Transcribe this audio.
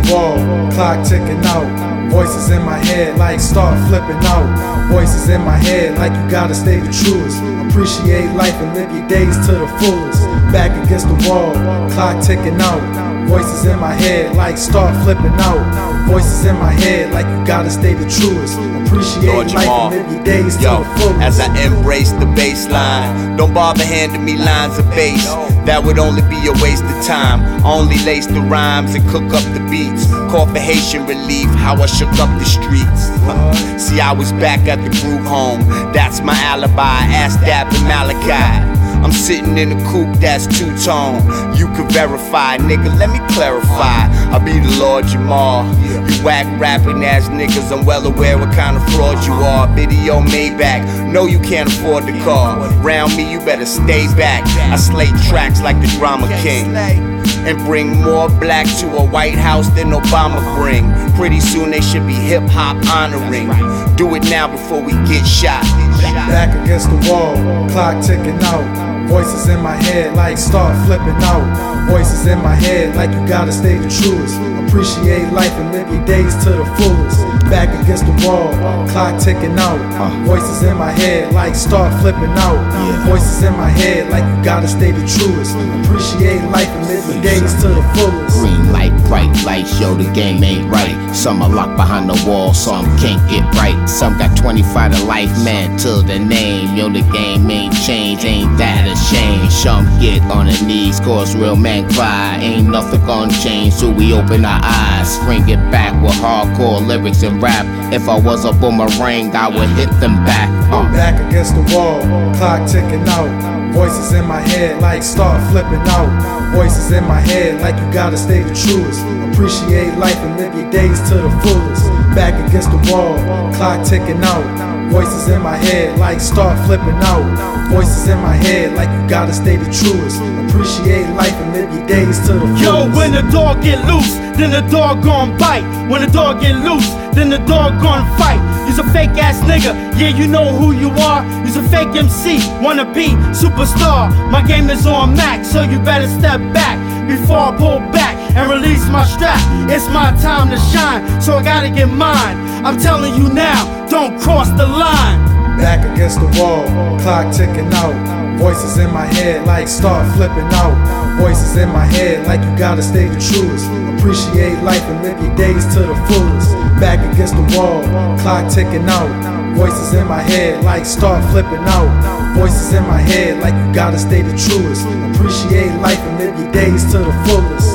wall, clock ticking out. Voices in my head like start flipping out. Voices in my head like you gotta stay the truest. Appreciate life and live your days to the fullest. Back against the wall, clock ticking out. Voices in my head like start flipping out. Voices in my head like you gotta stay the truest. Appreciate life and live your days to the fullest. As I embrace the baseline, don't bother handing me lines of bass. That would only be a waste of time. Only lace the rhymes and cook up the beats. Call for Haitian relief, how I shook up the streets. See, I was back at the group home. That's my alibi, ask Dap and Malachi. I'm sitting in a coupe that's two-tone. You can verify, nigga, let me clarify. I be the Lord Jamal. You whack rapping ass niggas, I'm well aware what kind of fraud you are. Video Maybach, no you can't afford the car. Round me, you better stay back. I slay tracks like the drama king, and bring more black to a White House than Obama bring. Pretty soon they should be hip-hop honoring. Do it now before we get shot. Back against the wall, clock ticking out. Voices in my head like start flipping out. Voices in my head like you gotta stay the truest. Appreciate life and live your days to the fullest. Back against the wall, clock ticking out. Voices in my head like start flipping out. Voices in my head like you gotta stay the truest. Appreciate life and live your days to the fullest. Green light, bright lights, yo, the game ain't right. Some are locked behind the wall, some can't get right. Some got 25 to life, man, to the name. Yo, the game ain't changed, ain't that a shame? Some get on their knees, cause real men cry. Ain't nothing gonna change, so we open our eyes. Bring it back with hardcore lyrics and rap. If I was a boomerang, I would hit them back. Back against the wall, clock ticking out. Voices in my head like start flipping out. Voices in my head like you gotta stay the truest. Appreciate life and live your days to the fullest. Back against the wall, clock ticking out. Voices in my head like start flipping out. Voices in my head like you gotta stay the truest. Appreciate life and live your days to the fullest. Yo, when the dog get loose, then the dog gon' bite. When the dog get loose, then the dog gon' fight. You's a fake ass nigga, yeah you know who you are. You's a fake MC, wanna be superstar. My game is on max, so you better step back before I pull back and release my strap. It's my time to shine, so I gotta get mine. I'm telling you now, don't cross the line. Back against the wall, clock ticking out. Voices in my head like start flipping out. Voices in my head like you gotta stay the truest. Appreciate life and live your days to the fullest. Back against the wall, clock ticking out. Voices in my head like start flipping out. Voices in my head like you gotta stay the truest. Appreciate life and live your days to the fullest.